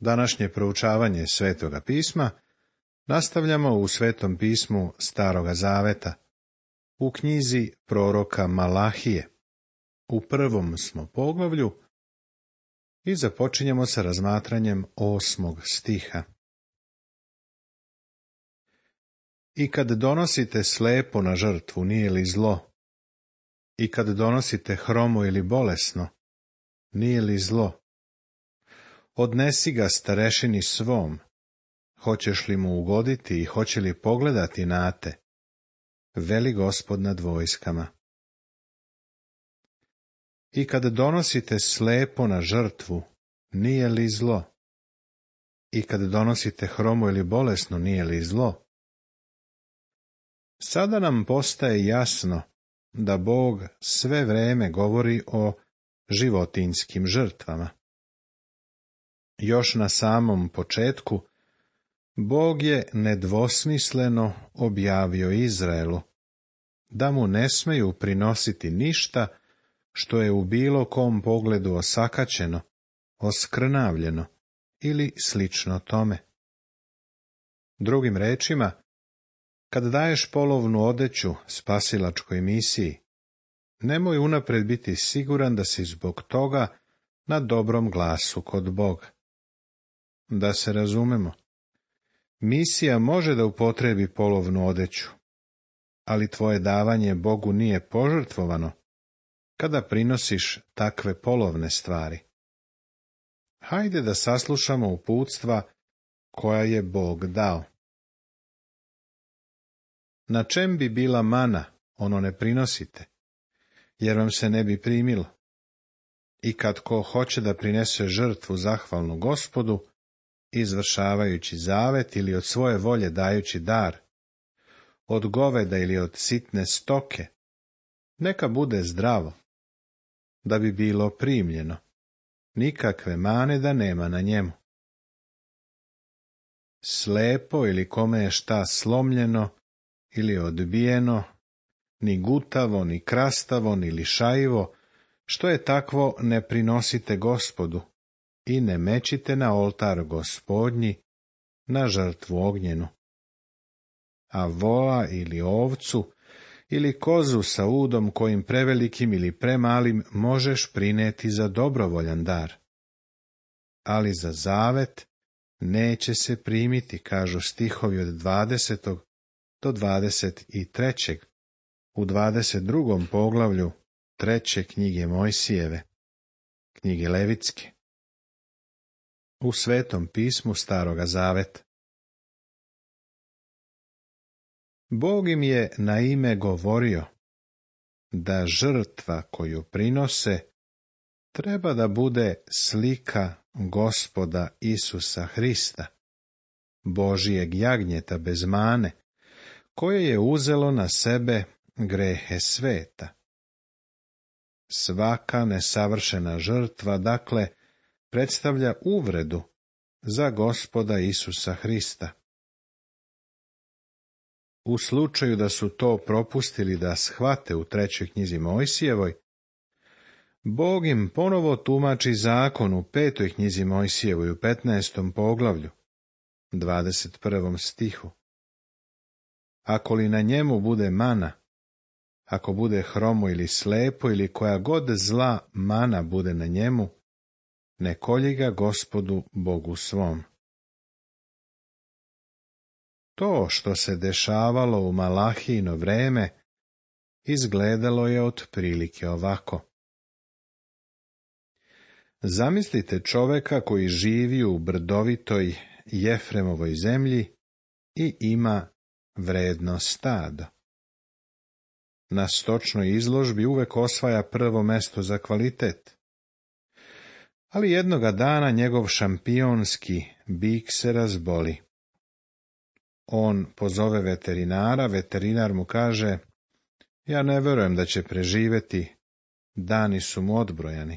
Današnje proučavanje Svetoga pisma nastavljamo u Svetom pismu Staroga zaveta, u knjizi proroka Malahije. U 1. smo poglavlju i započinjemo sa razmatranjem 8. stiha. I kad donosite slepo na žrtvu, nije li zlo? I kad donosite hromo ili bolesno, nije li zlo? Odnesi ga starešini svom, hoćeš li mu ugoditi i hoće li pogledati na te, veli Gospod nad vojskama. I kad donosite slepo na žrtvu, nije li zlo? I kad donosite hromo ili bolesno, nije li zlo? Sada nam postaje jasno da Bog sve vreme govori o životinjskim žrtvama. Još na samom početku, Bog je nedvosmisleno objavio Izraelu da mu ne smeju prinositi ništa što je u bilo kom pogledu osakaćeno, oskrnavljeno ili slično tome. Drugim rečima, kad daješ polovnu odeću spasilačkoj misiji, nemoj unapred biti siguran da si zbog toga na dobrom glasu kod Boga. Da se razumemo, misija može da upotrebi polovnu odeću, ali tvoje davanje Bogu nije požrtvovano kada prinosiš takve polovne stvari. Hajde da saslušamo uputstva koja je Bog dao. Na čem bi bila mana, ono ne prinosite, jer vam se ne bi primilo. I kad ko hoće da prinese žrtvu zahvalnu Gospodu, izvršavajući zavet ili od svoje volje dajući dar, od goveda ili od sitne stoke, neka bude zdravo, da bi bilo primljeno, nikakve mane da nema na njemu. Slepo ili kome je šta slomljeno ili odbijeno, ni gutavo, ni krastavo, ni lišajivo, što je takvo ne prinosite Gospodu i ne mečite na oltar Gospodnji, na žrtvu ognjenu. A vola ili ovcu ili kozu sa udom kojim prevelikim ili premalim možeš prineti za dobrovoljan dar. Ali za zavet neće se primiti, kažu stihovi od 20. do 23. u 22. poglavlju 3. knjige Mojsijeve, knjige Levitske. U Svetom pismu Staroga zaveta. Bog im je na ime govorio da žrtva koju prinose treba da bude slika Gospoda Isusa Hrista, Božijeg jagnjeta bez mane, koje je uzelo na sebe grehe sveta. Svaka nesavršena žrtva, dakle, predstavlja uvredu za Gospoda Isusa Hrista. U slučaju da su to propustili da shvate u 3. knjizi Mojsijevoj, Bog im ponovo tumači zakon u 5. knjizi Mojsijevoj u 15. poglavlju, 21. stihu. Ako li na njemu bude mana, ako bude hromo ili slepo ili koja god zla mana bude na njemu, ne kolji ga Gospodu Bogu svom. To što se dešavalo u Malahijino vreme izgledalo je otprilike ovako. Zamislite čoveka koji živi u brdovitoj Jefremovoj zemlji i ima vredno stado. Na stočnoj izložbi uvek osvaja prvo mesto za kvalitet. Ali jednoga dana njegov šampionski bik se razboli. On pozove veterinara, veterinar mu kaže: ja ne verujem da će preživeti, dani su mu odbrojani.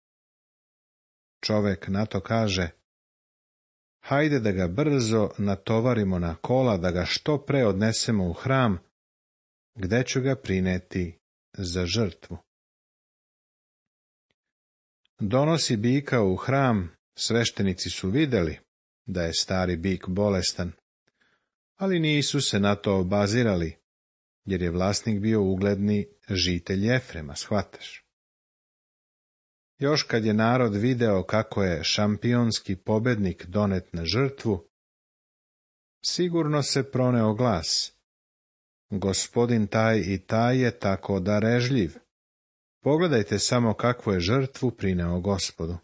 Čovek na to kaže: hajde da ga brzo natovarimo na kola, da ga što pre odnesemo u hram, gde ću ga prineti za žrtvu. Donosi bika u hram, Sveštenici su vidjeli da je stari bik bolestan, ali nisu se na to obazirali, jer je vlasnik bio ugledni žitelj Efrema, shvataš. Još kad je narod video kako je šampionski pobednik donet na žrtvu, sigurno se proneo glas: Gospodin taj i taj je tako darežljiv. Pogledajte samo kakvu je žrtvu prineo Gospodu.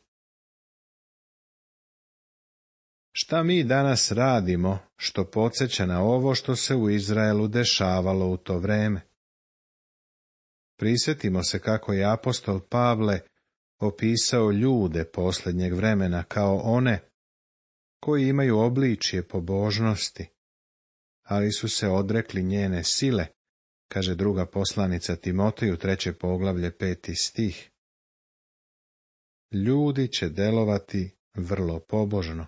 Šta mi danas radimo što podsjeća na ovo što se u Izraelu dešavalo u to vreme? Prisjetimo se kako je apostol Pavle opisao ljude posljednjeg vremena kao one koji imaju obličje pobožnosti, ali su se odrekli njene sile, kaže druga poslanica Timoteju, 3. poglavlje, 5. stih. Ljudi će delovati vrlo pobožno.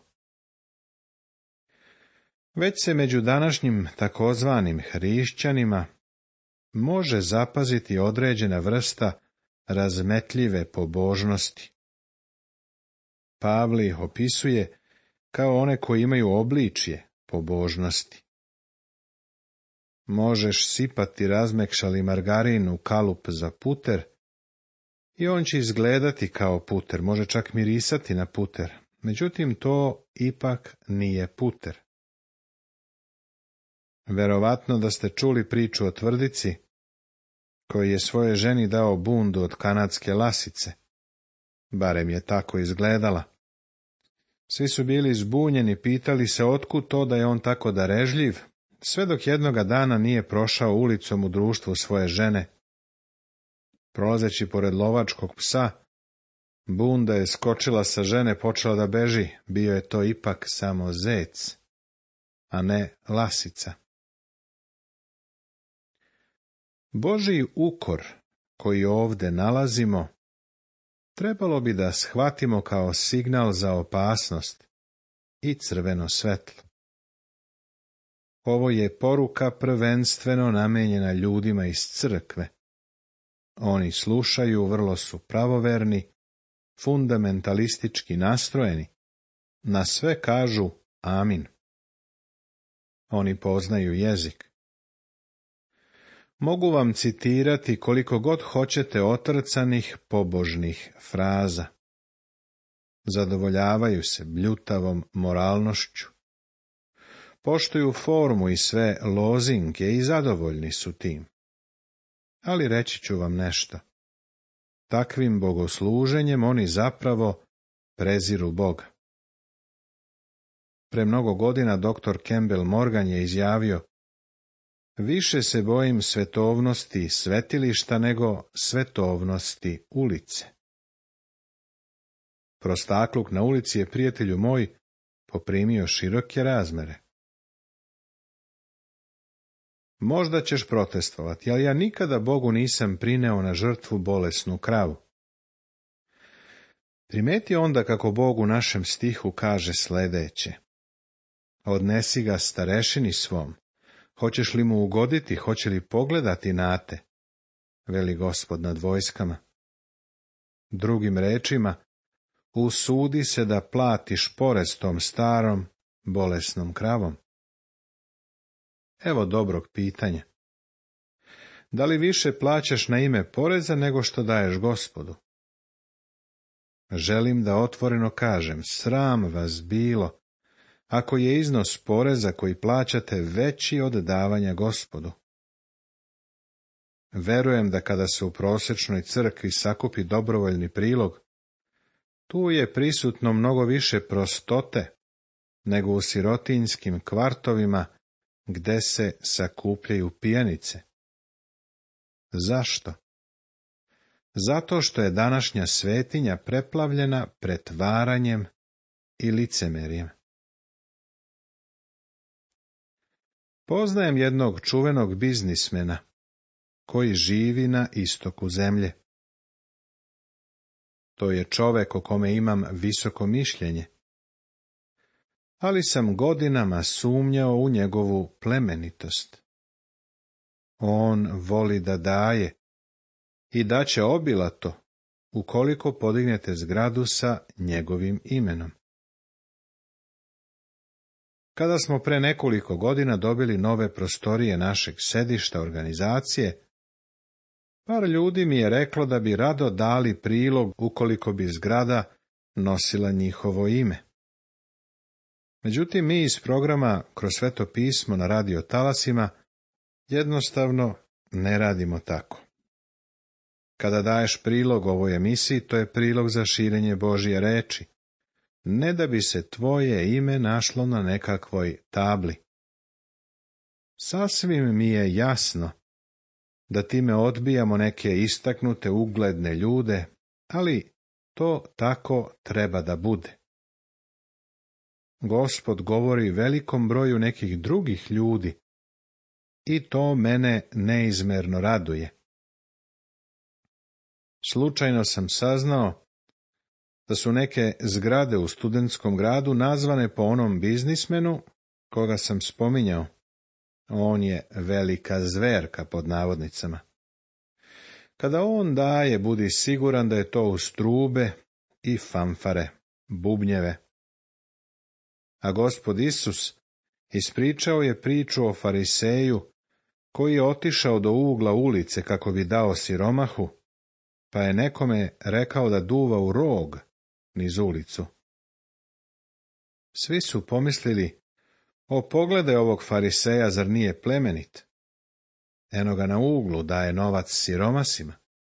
Već se među današnjim takozvanim hrišćanima može zapaziti određena vrsta razmetljive pobožnosti. Pavle ih opisuje kao one koji imaju obličje pobožnosti. Možeš sipati razmekšali margarin u kalup za puter i on će izgledati kao puter, može čak mirisati na puter, međutim to ipak nije puter. Verovatno da ste čuli priču o tvrdici koji je svojoj ženi dao bundu od kanadske lasice. Barem je tako izgledala. Svi su bili zbunjeni, pitali se otkud to da je on tako darežljiv, sve dok jednoga dana nije prošao ulicom u društvu svoje žene. Prolazeći pored lovačkog psa, bunda je skočila sa žene, počela da beži, bio je to ipak samo zec, a ne lasica. Božji ukor koji ovdje nalazimo trebalo bi da shvatimo kao signal za opasnost i crveno svetlo. Ovo je poruka prvenstveno namijenjena ljudima iz crkve. Oni slušaju, vrlo su pravoverni, fundamentalistički nastrojeni, na sve kažu amin. Oni poznaju jezik. Mogu vam citirati koliko god hoćete otrcanih pobožnih fraza. Zadovoljavaju se bljutavom moralnošću. Poštuju formu i sve lozinke i zadovoljni su tim. Ali reći ću vam nešto. Takvim bogosluženjem oni zapravo preziru Boga. Pre mnogo godina dr. Campbell Morgan je izjavio: više se bojim svetovnosti svetilišta nego svetovnosti ulice. Prostakluk na ulici je, prijatelju moj, poprimio široke razmere. Možda ćeš protestovati, ali ja nikada Bogu nisam prineo na žrtvu bolesnu kravu. Primeti onda kako Bog u našem stihu kaže sledeće: odnesi ga starešini svom. Hoćeš li mu ugoditi, hoće li pogledati na te, veli Gospod nad vojskama. Drugim rečima, usudi se da platiš porez tom starom, bolesnom kravom. Evo dobrog pitanja. Da li više plaćaš na ime poreza nego što daješ Gospodu? Želim da otvoreno kažem, sram vas bilo, ako je iznos poreza koji plaćate veći od davanja Gospodu. Verujem da kada se u prosječnoj crkvi sakupi dobrovoljni prilog, tu je prisutno mnogo više prostote nego u sirotinjskim kvartovima gde se sakupljaju pijanice. Zašto? Zato što je današnja svetinja preplavljena pretvaranjem i licemerjem. Poznajem jednog čuvenog biznismena koji živi na istoku zemlje. To je čovek o kome imam visoko mišljenje, ali sam godinama sumnjao u njegovu plemenitost. On voli da daje i daće obilato ukoliko podignete zgradu sa njegovim imenom. Kada smo pre nekoliko godina dobili nove prostorije našeg sedišta organizacije, par ljudi mi je reklo da bi rado dali prilog ukoliko bi zgrada nosila njihovo ime. Međutim, mi iz programa Kroz Sveto pismo na radio talasima jednostavno ne radimo tako. Kada daješ prilog ovoj emisiji, to je prilog za širenje Božje reči, ne da bi se tvoje ime našlo na nekakvoj tabli. Sasvim mi je jasno da time odbijamo neke istaknute ugledne ljude, ali to tako treba da bude. Gospod govori velikom broju nekih drugih ljudi i to mene neizmerno raduje. Slučajno sam saznao da su neke zgrade u studentskom gradu nazvane po onom biznismenu koga sam spominjao. On je velika zverka pod navodnicama. Kada on daje, budi siguran da je to uz trube i fanfare, bubnjeve. A Gospod Isus ispričao je priču o fariseju koji je otišao do ugla ulice kako bi dao siromahu, pa je nekome rekao da duva u rog niz ulicu. Svi su pomislili, pogledaj ovog fariseja, zar nije plemenit? Eno ga na uglu daje novac siromasima.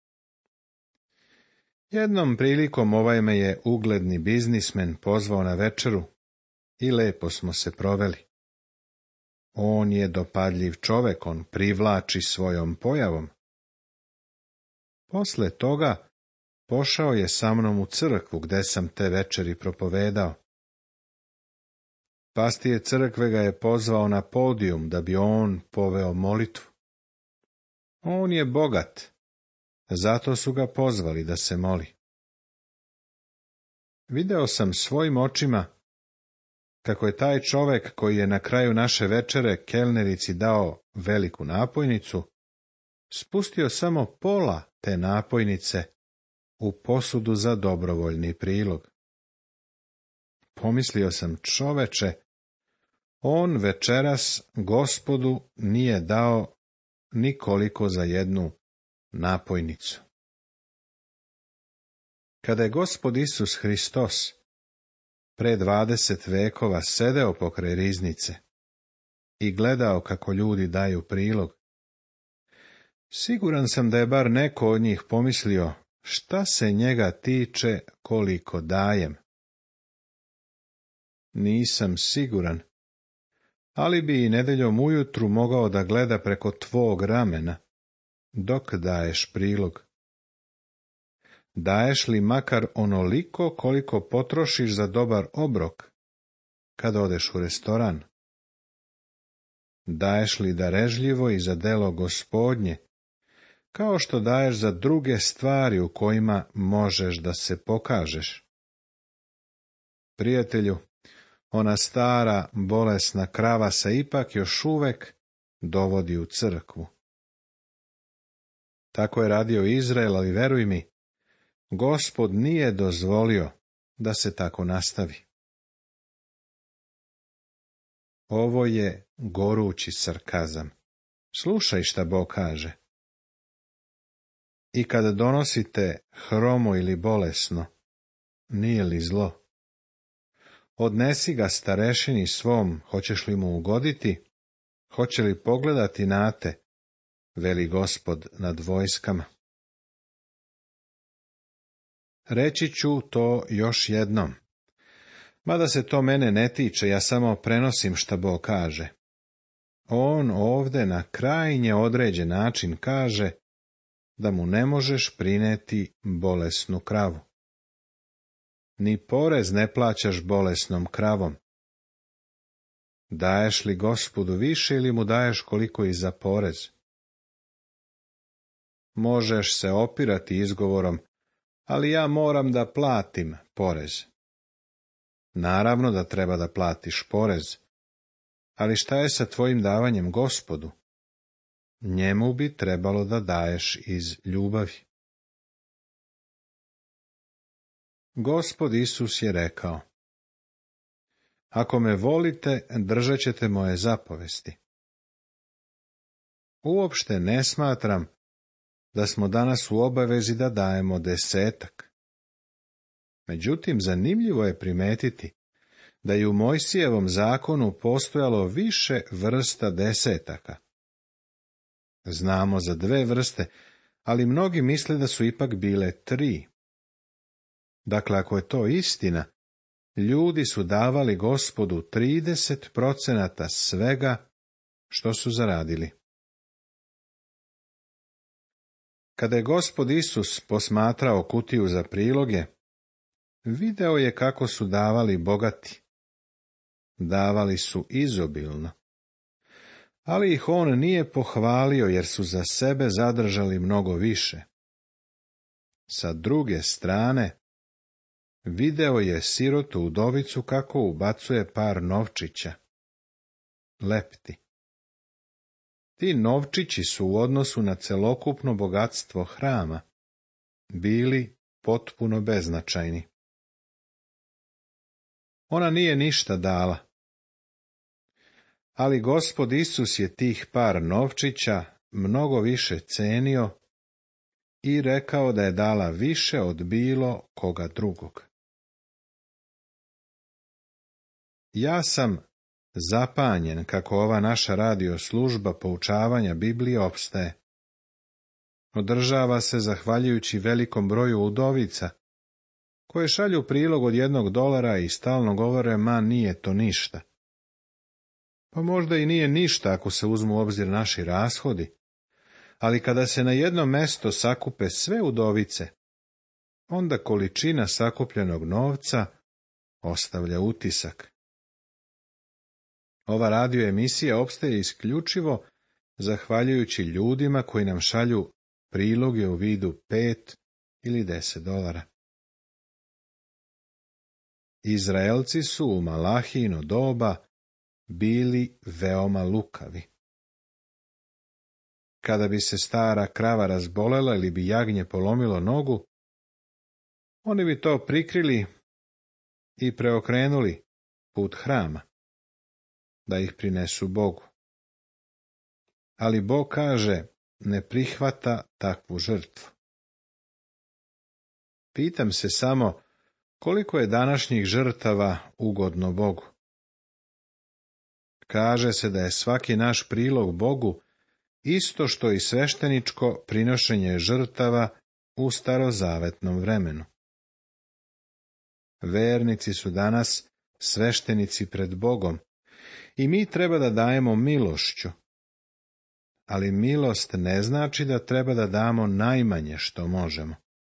Jednom prilikom ovaj me je ugledni biznismen pozvao na večeru i lepo smo se proveli. On je dopadljiv čovek, on privlači svojom pojavom. Posle toga pošao je sa mnom u crkvu gde sam te večeri propovedao. Pastije crkve ga je pozvao na podijum da bi on poveo molitvu. On je bogat, zato su ga pozvali da se moli. Video sam svojim očima kako je taj čovek koji je na kraju naše večere kelnerici dao veliku napojnicu, spustio samo pola te napojnice u posudu za dobrovoljni prilog. Pomislio sam, čoveče, on večeras Gospodu nije dao nikoliko za jednu napojnicu. Kada je Gospod Isus Hristos pre 20 vekova sedeo pokraj riznice i gledao kako ljudi daju prilog, siguran sam da je bar neko od njih pomislio, šta se njega tiče koliko dajem. Nisam siguran, ali bi i nedeljom ujutru mogao da gleda preko tvog ramena, dok daješ prilog. Daješ li makar onoliko koliko potrošiš za dobar obrok, kada odeš u restoran? Daješ li darežljivo i za delo Gospodnje, kao što daješ za druge stvari u kojima možeš da se pokažeš? Prijatelju, ona stara, bolesna krava se ipak još uvek dovodi u crkvu. Tako je radio Izrael, ali veruj mi, Gospod nije dozvolio da se tako nastavi. Ovo je gorući sarkazam. Slušaj šta Bog kaže. I kada donosite hromo ili bolesno, nije li zlo? Odnesi ga starešini svom, hoćeš li mu ugoditi? Hoće li pogledati na te, veli Gospod nad vojskama. Reći ću to još jednom. Mada se to mene ne tiče, ja samo prenosim šta Bog kaže. On ovde na krajnje određen način kaže da mu ne možeš prineti bolesnu kravu. Ni porez ne plaćaš bolesnom kravom. Daješ li Gospodu više ili mu daješ koliko i za porez? Možeš se opirati izgovorom, ali ja moram da platim porez. Naravno da treba da platiš porez, ali šta je sa tvojim davanjem Gospodu? Njemu bi trebalo da daješ iz ljubavi. Gospod Isus je rekao, Ako me volite, držat ćete moje zapovesti. Uopšte ne smatram da smo danas u obavezi da dajemo 10. Međutim, zanimljivo je primetiti da je u Mojsijevom zakonu postojalo više vrsta 10. Znamo za 2 vrste, ali mnogi misle da su ipak bile 3. Dakle, ako je to istina, ljudi su davali Gospodu 30% svega što su zaradili. Kada je Gospod Isus posmatrao kutiju za priloge, video je kako su davali bogati. Davali su izobilno. Ali ih on nije pohvalio jer su za sebe zadržali mnogo više. Sa druge strane, video je sirotu udovicu kako ubacuje par novčića. Lepti. Ti novčići su u odnosu na celokupno bogatstvo hrama bili potpuno beznačajni. Ona nije ništa dala. Ali Gospod Isus je tih par novčića mnogo više cenio i rekao da je dala više od bilo koga drugog. Ja sam zapanjen kako ova naša radio služba poučavanja Biblije opstaje. Održava se zahvaljujući velikom broju udovica, koje šalju prilog od $1 i stalno govore, ma nije to ništa. Pa možda i nije ništa ako se uzmu u obzir naši rashodi, ali kada se na jedno mesto sakupe sve udovice, onda količina sakupljenog novca ostavlja utisak. Ova radio emisija opstaje isključivo zahvaljujući ljudima koji nam šalju priloge u vidu 5 ili $10. Izraelci su u Malahijino doba bili veoma lukavi. Kada bi se stara krava razbolela ili bi jagnje polomilo nogu, oni bi to prikrili i preokrenuli put hrama, da ih prinesu Bogu. Ali Bog kaže, ne prihvata takvu žrtvu. Pitam se samo, koliko je današnjih žrtava ugodno Bogu? Kaže se da je svaki naš prilog Bogu isto što i svešteničko prinošenje žrtava u starozavetnom vremenu. Vernici su danas sveštenici pred Bogom i mi treba da dajemo milošću. Ali milost ne znači da treba da damo najmanje što možemo.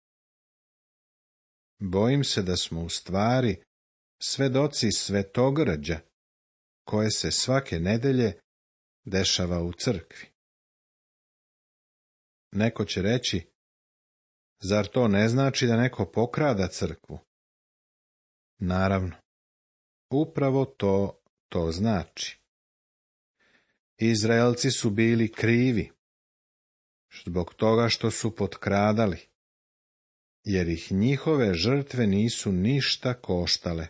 Bojim se da smo u stvari svedoci svetogrđa, koje se svake nedelje dešava u crkvi. Neko će reći, zar to ne znači da neko pokrada crkvu? Naravno, upravo to znači. Izraelci su bili krivi, zbog toga što su potkradali, jer ih njihove žrtve nisu ništa koštale.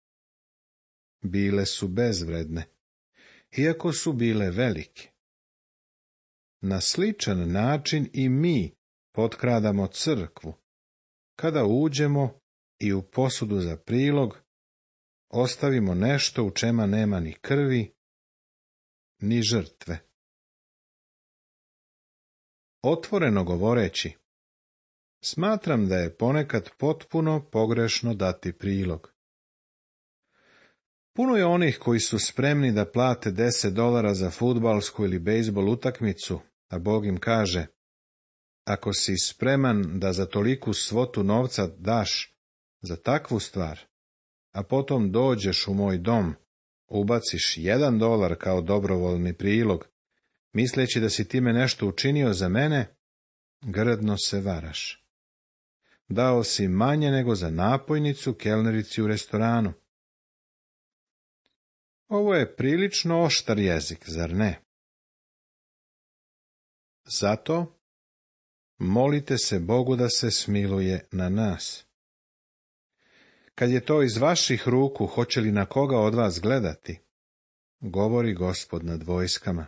Bile su bezvredne, iako su bile velike. Na sličan način i mi potkradamo crkvu, kada uđemo i u posudu za prilog ostavimo nešto u čema nema ni krvi, ni žrtve. Otvoreno govoreći, smatram da je ponekad potpuno pogrešno dati prilog. Puno je onih koji su spremni da plate $10 za fudbalsku ili bejzbol utakmicu, a Bog im kaže, ako si spreman da za toliku svotu novca daš za takvu stvar, a potom dođeš u moj dom, ubaciš $1 kao dobrovoljni prilog, misleći da si time nešto učinio za mene, grdno se varaš. Dao si manje nego za napojnicu kelnerici u restoranu. Ovo je prilično oštar jezik, zar ne? Zato molite se Bogu da se smiluje na nas. Kad je to iz vaših ruku, hoće li na koga od vas gledati? Govori Gospod nad vojskama.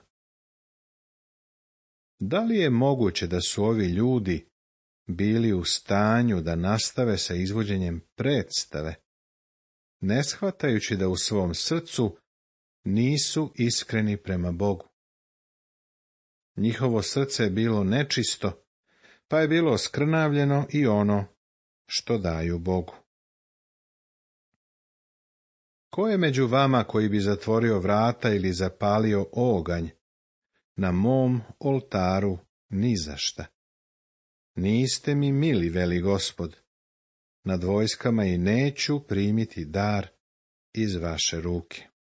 Da li je moguće da su ovi ljudi bili u stanju da nastave sa izvođenjem predstave, ne shvatajući da u svom srcu nisu iskreni prema Bogu? Njihovo srce je bilo nečisto, pa je bilo skrnavljeno i ono što daju Bogu. Ko je među vama koji bi zatvorio vrata ili zapalio oganj na mom oltaru ni za šta? Niste mi mili, veli Gospod, nad vojskama i neću primiti dar iz vaše ruke.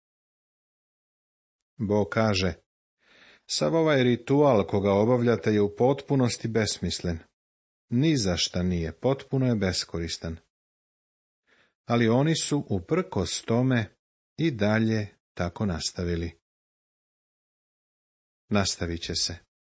Bog kaže, sav ovaj ritual koga obavljate je u potpunosti besmislen. Ni za šta nije, potpuno je beskoristan. Ali oni su uprkos tome i dalje tako nastavili. Nastavit će se.